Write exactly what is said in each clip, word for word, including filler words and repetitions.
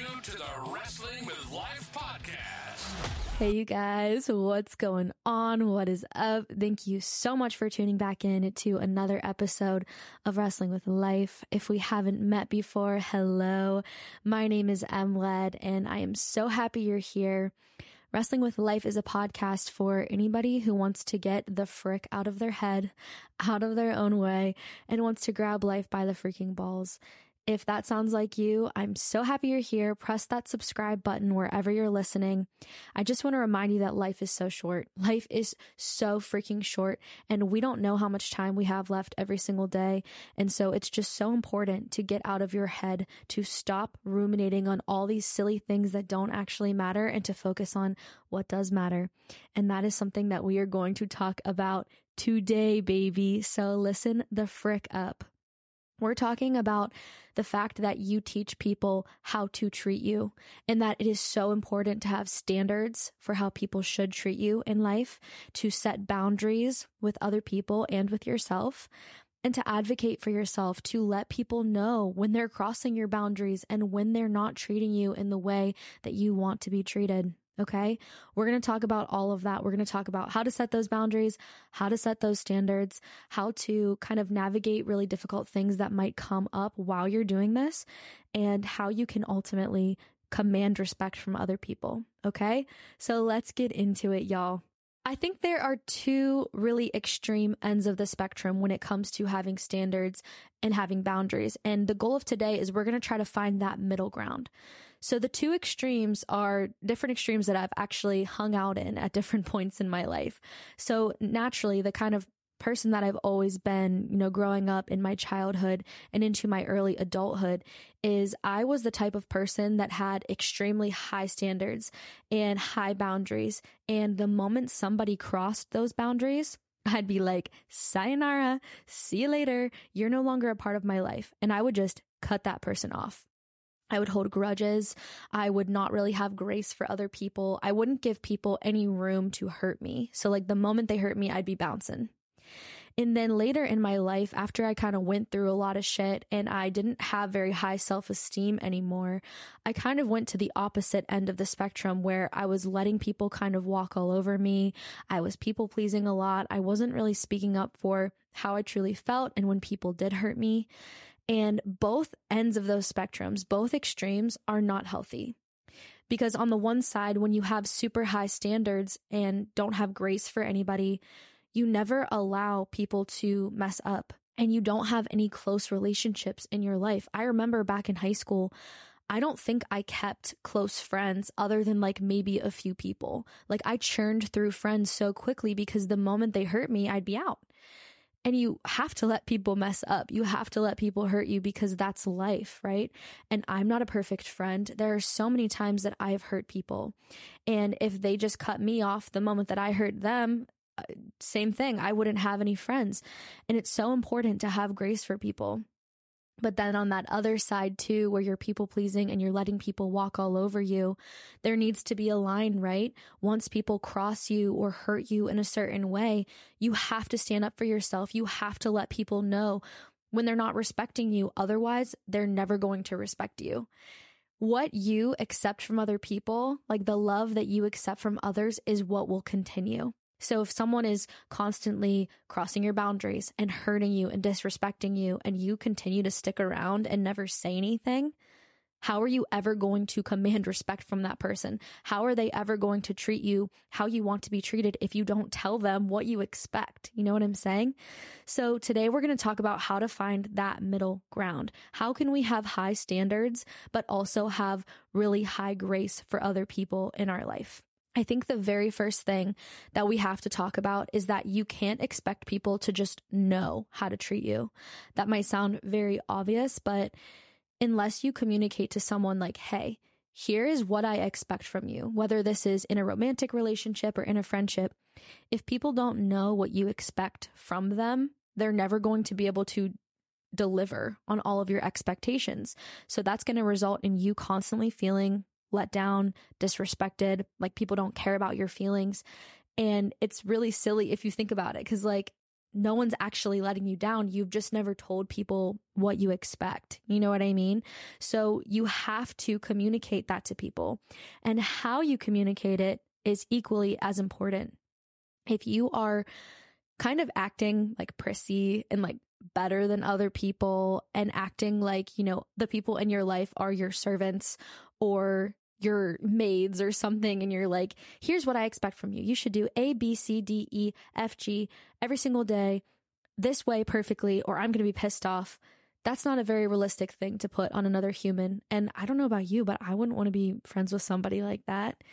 you to the Wrestling with Life podcast. Hey, you guys, what's going on? What is up? Thank you so much for tuning back in to another episode of Wrestling with Life. If we haven't met before, hello. My name is Emled, and I am so happy you're here. Wrestling with Life is a podcast for anybody who wants to get the frick out of their head, out of their own way, and wants to grab life by the freaking balls. If that sounds like you, I'm so happy you're here. Press that subscribe button wherever you're listening. I just want to remind you that life is so short. Life is so freaking short, and we don't know how much time we have left every single day. And so it's just so important to get out of your head, to stop ruminating on all these silly things that don't actually matter, and to focus on what does matter. And that is something that we are going to talk about today, baby. So listen the frick up. We're talking about the fact that you teach people how to treat you, and that it is so important to have standards for how people should treat you in life, to set boundaries with other people and with yourself, and to advocate for yourself, to let people know when they're crossing your boundaries and when they're not treating you in the way that you want to be treated. Okay, we're going to talk about all of that. We're going to talk about how to set those boundaries, how to set those standards, how to kind of navigate really difficult things that might come up while you're doing this, and how you can ultimately command respect from other people. Okay, so let's get into it, y'all. I think there are two really extreme ends of the spectrum when it comes to having standards and having boundaries. And the goal of today is we're going to try to find that middle ground. So the two extremes are different extremes that I've actually hung out in at different points in my life. So naturally, the kind of person that I've always been, you know, growing up in my childhood and into my early adulthood is I was the type of person that had extremely high standards and high boundaries. And the moment somebody crossed those boundaries, I'd be like, sayonara, see you later. You're no longer a part of my life. And I would just cut that person off. I would hold grudges. I would not really have grace for other people. I wouldn't give people any room to hurt me. So like the moment they hurt me, I'd be bouncing. And then later in my life, after I kind of went through a lot of shit and I didn't have very high self-esteem anymore, I kind of went to the opposite end of the spectrum where I was letting people kind of walk all over me. I was people pleasing a lot. I wasn't really speaking up for how I truly felt and when people did hurt me. And both ends of those spectrums, both extremes, are not healthy. Because on the one side, when you have super high standards and don't have grace for anybody, you never allow people to mess up, and you don't have any close relationships in your life. I remember back in high school, I don't think I kept close friends other than like maybe a few people. Like I churned through friends so quickly because the moment they hurt me, I'd be out. And you have to let people mess up. You have to let people hurt you because that's life, right? And I'm not a perfect friend. There are so many times that I've hurt people. And if they just cut me off the moment that I hurt them, same thing. I wouldn't have any friends. And it's so important to have grace for people. But then on that other side too, where you're people pleasing and you're letting people walk all over you, there needs to be a line, right? Once people cross you or hurt you in a certain way, you have to stand up for yourself. You have to let people know when they're not respecting you. Otherwise, they're never going to respect you. What you accept from other people, like the love that you accept from others, is what will continue. So if someone is constantly crossing your boundaries and hurting you and disrespecting you, and you continue to stick around and never say anything, how are you ever going to command respect from that person? How are they ever going to treat you how you want to be treated if you don't tell them what you expect? You know what I'm saying? So today we're going to talk about how to find that middle ground. How can we have high standards, but also have really high grace for other people in our life? I think the very first thing that we have to talk about is that you can't expect people to just know how to treat you. That might sound very obvious, but unless you communicate to someone like, hey, here is what I expect from you, whether this is in a romantic relationship or in a friendship, if people don't know what you expect from them, they're never going to be able to deliver on all of your expectations. So that's going to result in you constantly feeling let down, disrespected, like people don't care about your feelings. And it's really silly if you think about it, because like no one's actually letting you down. You've just never told people what you expect. You know what I mean? So you have to communicate that to people, and how you communicate it is equally as important. If you are kind of acting like prissy and like better than other people and acting like, you know, the people in your life are your servants or your maids or something, and you're like, here's what I expect from you. You should do A, B, C, D, E, F, G every single day this way perfectly, or I'm going to be pissed off. That's not a very realistic thing to put on another human. And I don't know about you, but I wouldn't want to be friends with somebody like that.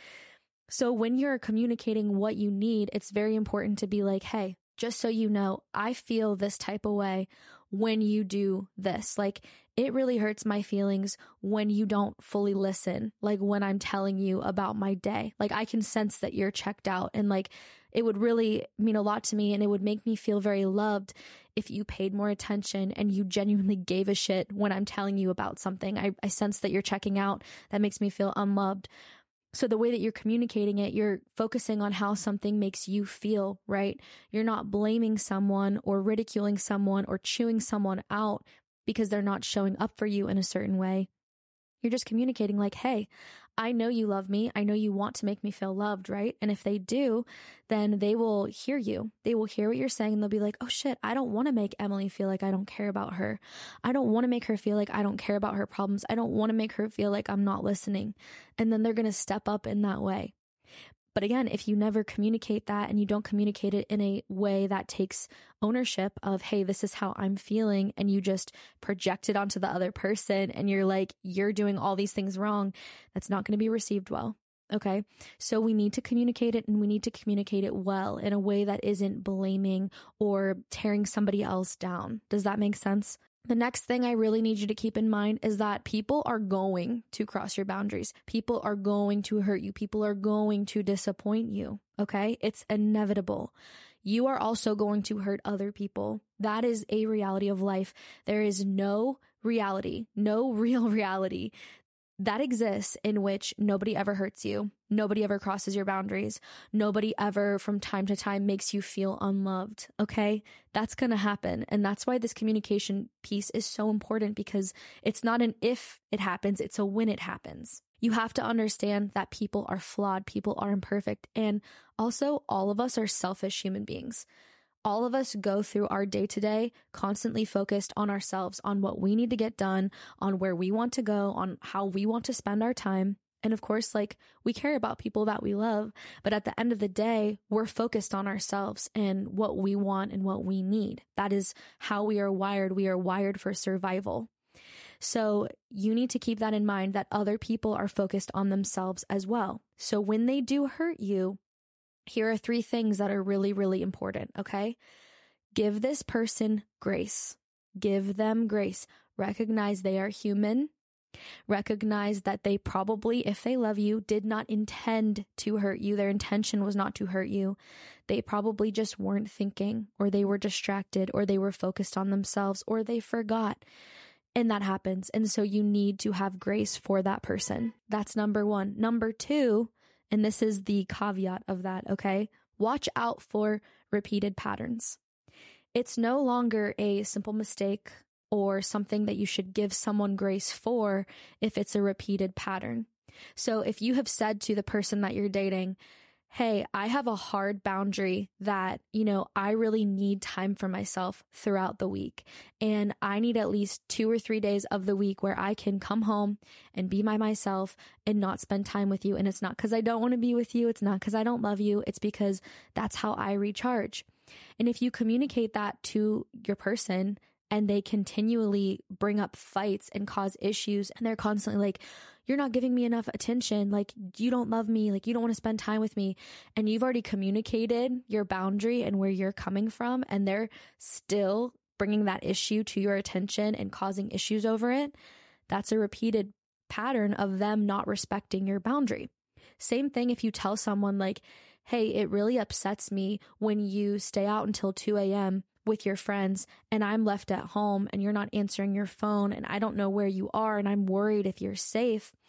So when you're communicating what you need, it's very important to be like, hey, just so you know, I feel this type of way when you do this. Like, it really hurts my feelings when you don't fully listen. Like, when I'm telling you about my day, like, I can sense that you're checked out, and like, it would really mean a lot to me, and it would make me feel very loved if you paid more attention and you genuinely gave a shit when I'm telling you about something. I, I sense that you're checking out. That makes me feel unloved. So the way that you're communicating it, you're focusing on how something makes you feel, right? You're not blaming someone or ridiculing someone or chewing someone out because they're not showing up for you in a certain way. You're just communicating like, hey, I know you love me. I know you want to make me feel loved, right? And if they do, then they will hear you. They will hear what you're saying, and they'll be like, oh shit, I don't want to make Emily feel like I don't care about her. I don't want to make her feel like I don't care about her problems. I don't want to make her feel like I'm not listening. And then they're going to step up in that way. But again, if you never communicate that, and you don't communicate it in a way that takes ownership of, hey, this is how I'm feeling, and you just project it onto the other person, and you're like, you're doing all these things wrong, that's not going to be received well. Okay. So we need to communicate it, and we need to communicate it well in a way that isn't blaming or tearing somebody else down. Does that make sense? The next thing I really need you to keep in mind is that people are going to cross your boundaries. People are going to hurt you. People are going to disappoint you. Okay? It's inevitable. You are also going to hurt other people. That is a reality of life. There is no reality, no real reality that exists in which nobody ever hurts you. Nobody ever crosses your boundaries. Nobody ever from time to time makes you feel unloved. Okay? That's going to happen. And that's why this communication piece is so important, because it's not an if it happens, it's a when it happens. You have to understand that people are flawed, people are imperfect, and also all of us are selfish human beings. All of us go through our day-to-day constantly focused on ourselves, on what we need to get done, on where we want to go, on how we want to spend our time. And of course, like, we care about people that we love, but at the end of the day, we're focused on ourselves and what we want and what we need. That is how we are wired. We are wired for survival. So you need to keep that in mind, that other people are focused on themselves as well. So when they do hurt you, here are three things that are really, really important, okay? Give this person grace. Give them grace. Recognize they are human. Recognize that they probably, if they love you, did not intend to hurt you. Their intention was not to hurt you. They probably just weren't thinking, or they were distracted, or they were focused on themselves, or they forgot. And that happens. And so you need to have grace for that person. That's number one. Number two, and this is the caveat of that, okay? Watch out for repeated patterns. It's no longer a simple mistake or something that you should give someone grace for if it's a repeated pattern. So if you have said to the person that you're dating, hey, I have a hard boundary that, you know, I really need time for myself throughout the week. And I need at least two or three days of the week where I can come home and be by myself and not spend time with you. And it's not because I don't want to be with you. It's not because I don't love you. It's because that's how I recharge. And if you communicate that to your person, and they continually bring up fights and cause issues, and they're constantly like, you're not giving me enough attention, like, you don't love me, like, you don't want to spend time with me, and you've already communicated your boundary and where you're coming from, and they're still bringing that issue to your attention and causing issues over it, that's a repeated pattern of them not respecting your boundary. Same thing if you tell someone like, hey, it really upsets me when you stay out until two a.m. with your friends and I'm left at home and you're not answering your phone and I don't know where you are and I'm worried if you're safe.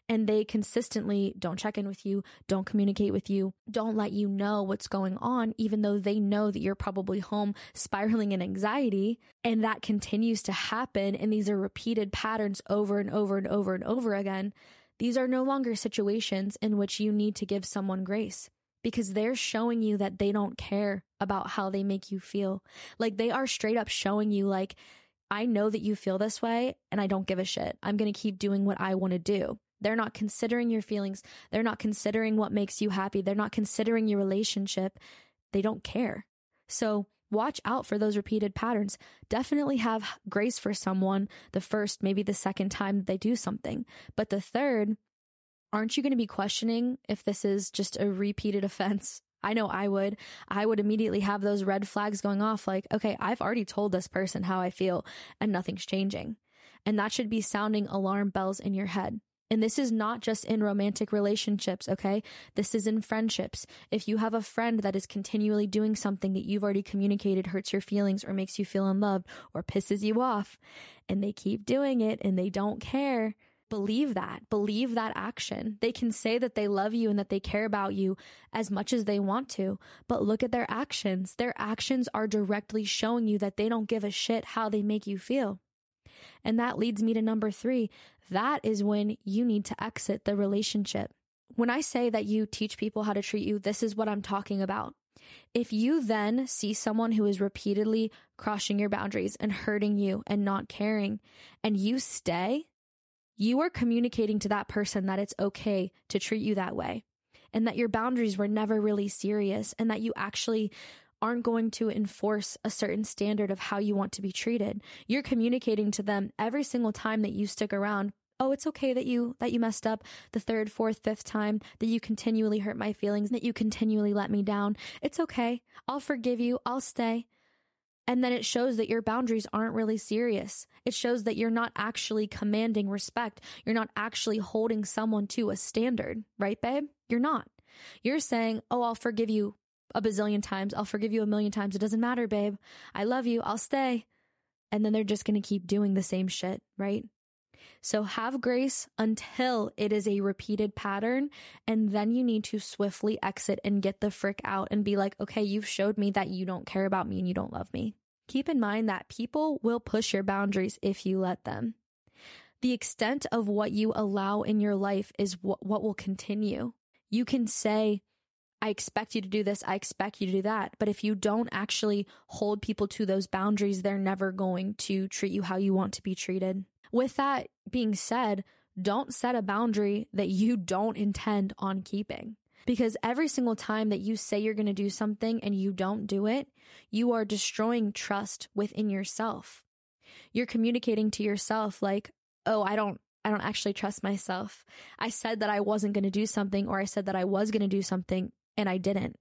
and they consistently don't check in with you, don't communicate with you, don't let you know what's going on, even though they know that you're probably home spiraling in anxiety, and that continues to happen, and these are repeated patterns over and over and over and over again, these are no longer situations in which you need to give someone grace, because they're showing you that they don't care about how they make you feel. Like, they are straight up showing you, like, I know that you feel this way and I don't give a shit. I'm going to keep doing what I want to do. They're not considering your feelings. They're not considering what makes you happy. They're not considering your relationship. They don't care. So watch out for those repeated patterns. Definitely have grace for someone the first, maybe the second time that they do something. But the third, aren't you going to be questioning if this is just a repeated offense? I know I would. I would immediately have those red flags going off like, okay, I've already told this person how I feel and nothing's changing. And that should be sounding alarm bells in your head. And this is not just in romantic relationships, okay? This is in friendships. If you have a friend that is continually doing something that you've already communicated hurts your feelings or makes you feel unloved or pisses you off, and they keep doing it and they don't care, believe that. Believe that action. They can say that they love you and that they care about you as much as they want to, but look at their actions. Their actions are directly showing you that they don't give a shit how they make you feel. And that leads me to number three. That is when you need to exit the relationship. When I say that you teach people how to treat you, this is what I'm talking about. If you then see someone who is repeatedly crossing your boundaries and hurting you and not caring, and you stay, you are communicating to that person that it's okay to treat you that way, and that your boundaries were never really serious, and that you actually aren't going to enforce a certain standard of how you want to be treated. You're communicating to them every single time that you stick around, oh, it's okay that you that you messed up the third, fourth, fifth time, that you continually hurt my feelings, that you continually let me down. It's okay. I'll forgive you. I'll stay. And then it shows that your boundaries aren't really serious. It shows that you're not actually commanding respect. You're not actually holding someone to a standard, right, babe? You're not. You're saying, oh, I'll forgive you a bazillion times. I'll forgive you a million times. It doesn't matter, babe. I love you. I'll stay. And then they're just going to keep doing the same shit, right? So have grace until it is a repeated pattern. And then you need to swiftly exit and get the frick out and be like, okay, you've showed me that you don't care about me and you don't love me. Keep in mind that people will push your boundaries if you let them. The extent of what you allow in your life is what, what will continue. You can say, I expect you to do this. I expect you to do that. But if you don't actually hold people to those boundaries, they're never going to treat you how you want to be treated. With that being said, don't set a boundary that you don't intend on keeping. Because every single time that you say you're going to do something and you don't do it, you are destroying trust within yourself. You're communicating to yourself like, oh, I don't I don't actually trust myself. I said that I wasn't going to do something, or I said that I was going to do something and I didn't.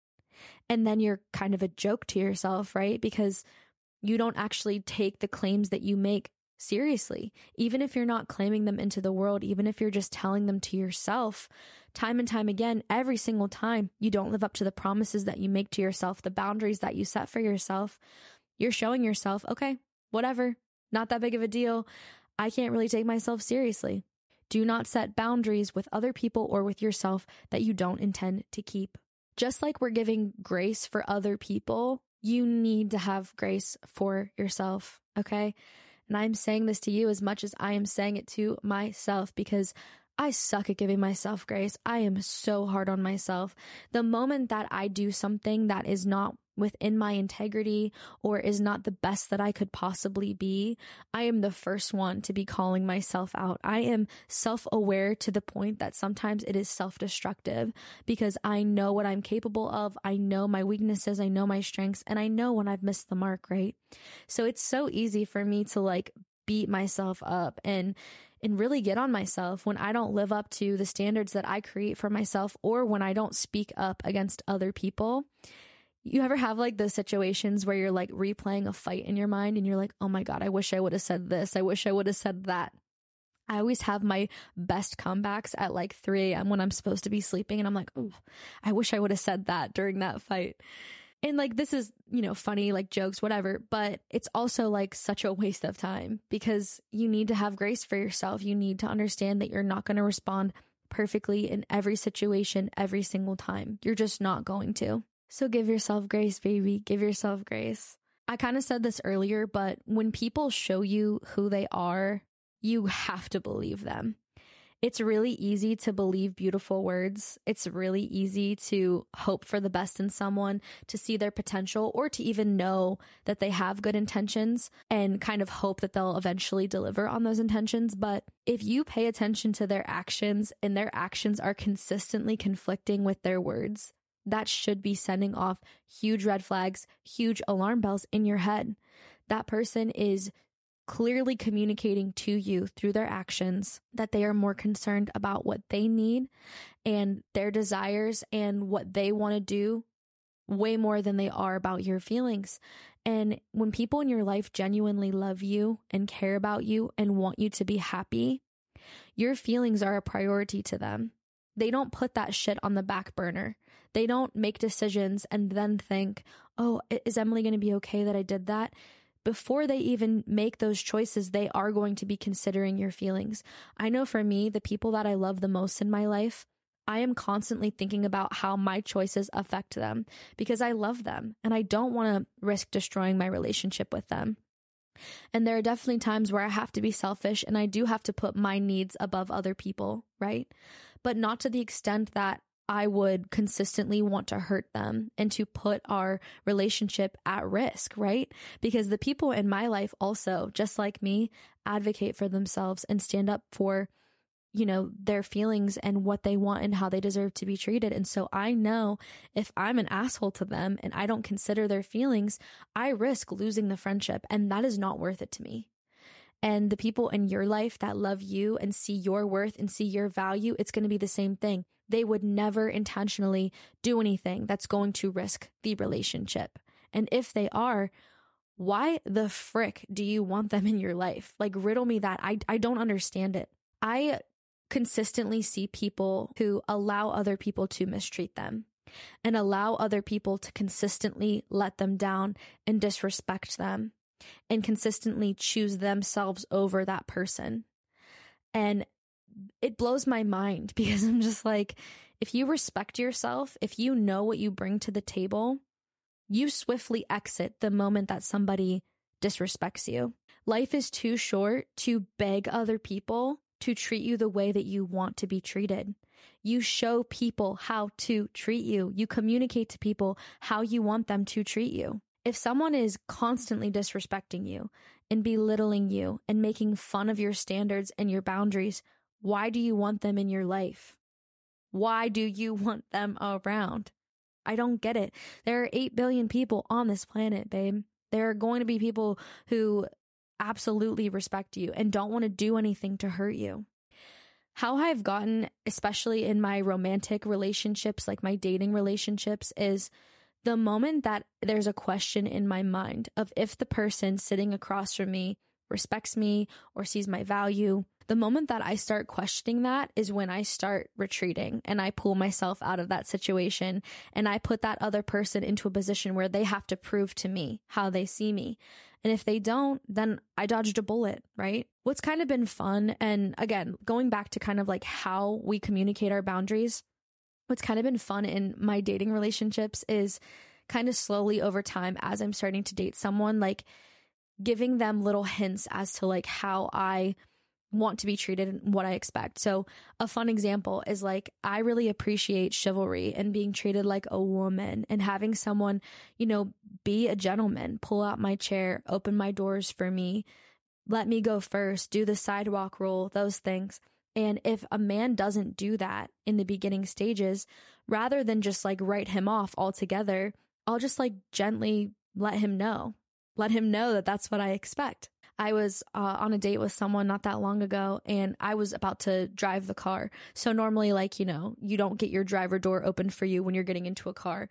And then you're kind of a joke to yourself, right? Because you don't actually take the claims that you make seriously. Even if you're not claiming them into the world, even if you're just telling them to yourself, time and time again, every single time you don't live up to the promises that you make to yourself, the boundaries that you set for yourself, you're showing yourself, okay, whatever, not that big of a deal. I can't really take myself seriously. Do not set boundaries with other people or with yourself that you don't intend to keep. Just like we're giving grace for other people, you need to have grace for yourself, okay? And I'm saying this to you as much as I am saying it to myself, because I suck at giving myself grace. I am so hard on myself. The moment that I do something that is not within my integrity or is not the best that I could possibly be, I am the first one to be calling myself out. I am self-aware to the point that sometimes it is self-destructive, because I know what I'm capable of. I know my weaknesses. I know my strengths, and I know when I've missed the mark, right? So it's so easy for me to like beat myself up and and really get on myself when I don't live up to the standards that I create for myself, or when I don't speak up against other people. You ever have like those situations where you're like replaying a fight in your mind and you're like, oh my God, I wish I would have said this. I wish I would have said that. I always have my best comebacks at like three a.m. when I'm supposed to be sleeping. And I'm like, oh, I wish I would have said that during that fight. And like, this is, you know, funny, like jokes, whatever, but it's also like such a waste of time because you need to have grace for yourself. You need to understand that you're not going to respond perfectly in every situation, every single time. You're just not going to. So give yourself grace, baby. Give yourself grace. I kind of said this earlier, but when people show you who they are, you have to believe them. It's really easy to believe beautiful words. It's really easy to hope for the best in someone, to see their potential, or to even know that they have good intentions and kind of hope that they'll eventually deliver on those intentions. But if you pay attention to their actions and their actions are consistently conflicting with their words, that should be sending off huge red flags, huge alarm bells in your head. That person is clearly communicating to you through their actions that they are more concerned about what they need and their desires and what they want to do way more than they are about your feelings. And when people in your life genuinely love you and care about you and want you to be happy, your feelings are a priority to them. They don't put that shit on the back burner. They don't make decisions and then think, oh, is Emily going to be okay that I did that? Before they even make those choices, they are going to be considering your feelings. I know for me, the people that I love the most in my life, I am constantly thinking about how my choices affect them because I love them and I don't want to risk destroying my relationship with them. And there are definitely times where I have to be selfish and I do have to put my needs above other people, right? But not to the extent that I would consistently want to hurt them and to put our relationship at risk, right? Because the people in my life also, just like me, advocate for themselves and stand up for, you know, their feelings and what they want and how they deserve to be treated. And so I know if I'm an asshole to them and I don't consider their feelings, I risk losing the friendship, and that is not worth it to me. And the people in your life that love you and see your worth and see your value, it's going to be the same thing. They would never intentionally do anything that's going to risk the relationship. And if they are, why the frick do you want them in your life? Like, riddle me that. I, I don't understand it. I consistently see people who allow other people to mistreat them and allow other people to consistently let them down and disrespect them and consistently choose themselves over that person. And it blows my mind because I'm just like, if you respect yourself, if you know what you bring to the table, you swiftly exit the moment that somebody disrespects you. Life is too short to beg other people to treat you the way that you want to be treated. You show people how to treat you. You communicate to people how you want them to treat you. If someone is constantly disrespecting you and belittling you and making fun of your standards and your boundaries, why do you want them in your life? Why do you want them around? I don't get it. There are eight billion people on this planet, babe. There are going to be people who absolutely respect you and don't want to do anything to hurt you. How I've gotten, especially in my romantic relationships, like my dating relationships, is the moment that there's a question in my mind of if the person sitting across from me respects me or sees my value, the moment that I start questioning that is when I start retreating and I pull myself out of that situation and I put that other person into a position where they have to prove to me how they see me. And if they don't, then I dodged a bullet, right? What's kind of been fun, and again, going back to kind of like how we communicate our boundaries, what's kind of been fun in my dating relationships is kind of slowly over time as I'm starting to date someone, like giving them little hints as to like how I want to be treated and what I expect. So a fun example is like, I really appreciate chivalry and being treated like a woman and having someone, you know, be a gentleman, pull out my chair, open my doors for me, let me go first, do the sidewalk rule, those things. And if a man doesn't do that in the beginning stages, rather than just like write him off altogether, I'll just like gently let him know, let him know that that's what I expect. I was uh, on a date with someone not that long ago and I was about to drive the car. So normally, like, you know, you don't get your driver door open for you when you're getting into a car.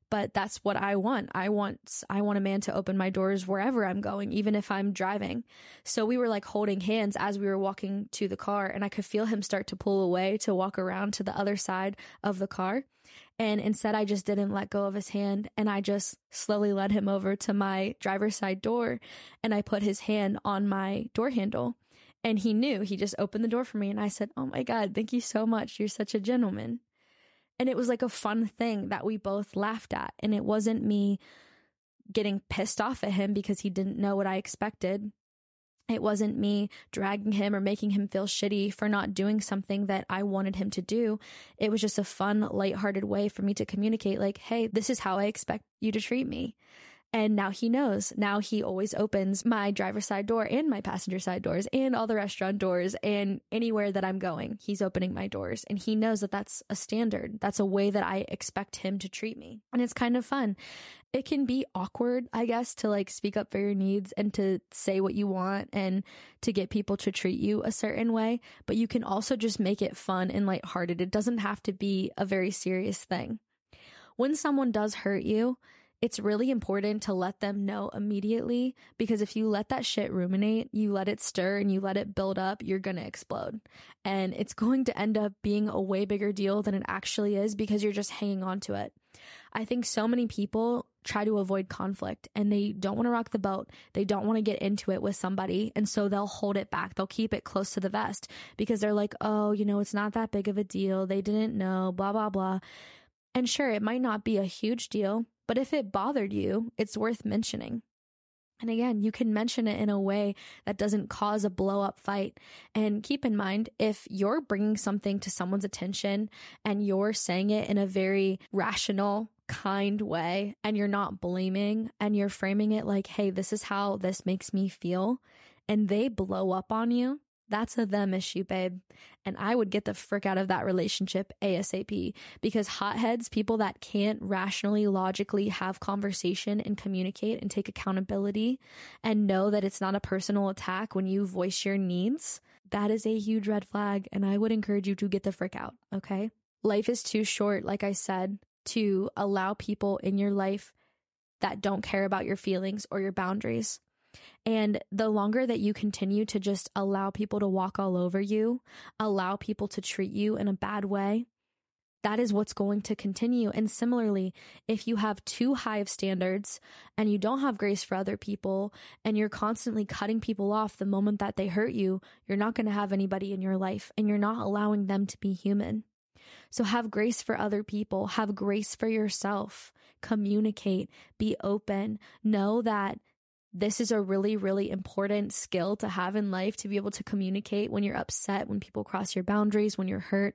but that's what I want. I want, I want a man to open my doors wherever I'm going, even if I'm driving. So we were like holding hands as we were walking to the car, and I could feel him start to pull away to walk around to the other side of the car. And instead, I just didn't let go of his hand, and I just slowly led him over to my driver's side door, and I put his hand on my door handle, and he knew. He just opened the door for me, and I said, "Oh my God, thank you so much. You're such a gentleman." And it was like a fun thing that we both laughed at, and it wasn't me getting pissed off at him because he didn't know what I expected. It wasn't me dragging him or making him feel shitty for not doing something that I wanted him to do. It was just a fun, lighthearted way for me to communicate, like, hey, this is how I expect you to treat me. And now he knows. Now he always opens my driver's side door and my passenger side doors and all the restaurant doors, and anywhere that I'm going, he's opening my doors. And he knows that that's a standard. That's a way that I expect him to treat me. And it's kind of fun. It can be awkward, I guess, to like speak up for your needs and to say what you want and to get people to treat you a certain way. But you can also just make it fun and lighthearted. It doesn't have to be a very serious thing. When someone does hurt you, it's really important to let them know immediately, because if you let that shit ruminate, you let it stir and you let it build up, you're going to explode. And it's going to end up being a way bigger deal than it actually is, because you're just hanging on to it. I think so many people try to avoid conflict, and they don't want to rock the boat. They don't want to get into it with somebody. And so they'll hold it back. They'll keep it close to the vest because they're like, oh, you know, it's not that big of a deal. They didn't know, blah, blah, blah. And sure, it might not be a huge deal, but if it bothered you, it's worth mentioning. And again, you can mention it in a way that doesn't cause a blow up fight. And keep in mind, if you're bringing something to someone's attention and you're saying it in a very rational, kind way, and you're not blaming, and you're framing it like, hey, this is how this makes me feel, and they blow up on you, that's a them issue, babe. And I would get the frick out of that relationship ASAP, because hotheads, people that can't rationally, logically have conversation and communicate and take accountability and know that it's not a personal attack when you voice your needs, that is a huge red flag. And I would encourage you to get the frick out, okay? Life is too short, like I said, to allow people in your life that don't care about your feelings or your boundaries. And the longer that you continue to just allow people to walk all over you, allow people to treat you in a bad way, that is what's going to continue. And similarly, if you have too high of standards and you don't have grace for other people, and you're constantly cutting people off the moment that they hurt you, you're not going to have anybody in your life, and you're not allowing them to be human. So have grace for other people, have grace for yourself, communicate, be open, know that this is a really, really important skill to have in life, to be able to communicate when you're upset, when people cross your boundaries, when you're hurt.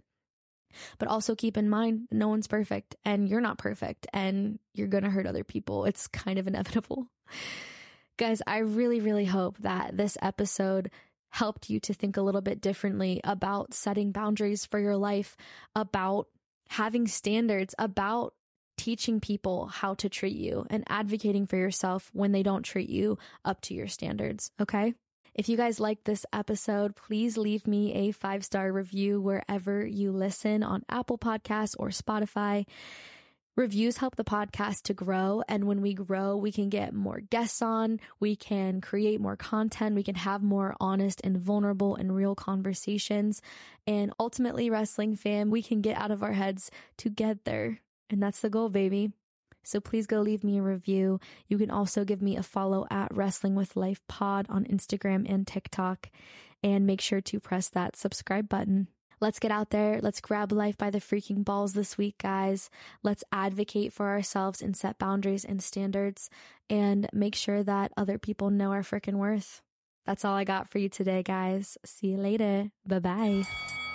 But also keep in mind, no one's perfect, and you're not perfect, and you're going to hurt other people. It's kind of inevitable. Guys, I really, really hope that this episode helped you to think a little bit differently about setting boundaries for your life, about having standards, about teaching people how to treat you, and advocating for yourself when they don't treat you up to your standards, okay? If you guys liked this episode, please leave me a five-star review wherever you listen, on Apple Podcasts or Spotify. Reviews help the podcast to grow, and when we grow, we can get more guests on, we can create more content, we can have more honest and vulnerable and real conversations, and ultimately, wrestling fam, we can get out of our heads together. And that's the goal, baby. So please go leave me a review. You can also give me a follow at Wrestling with Life Pod on Instagram and TikTok. And make sure to press that subscribe button. Let's get out there. Let's grab life by the freaking balls this week, guys. Let's advocate for ourselves and set boundaries and standards, and make sure that other people know our freaking worth. That's all I got for you today, guys. See you later. Bye-bye.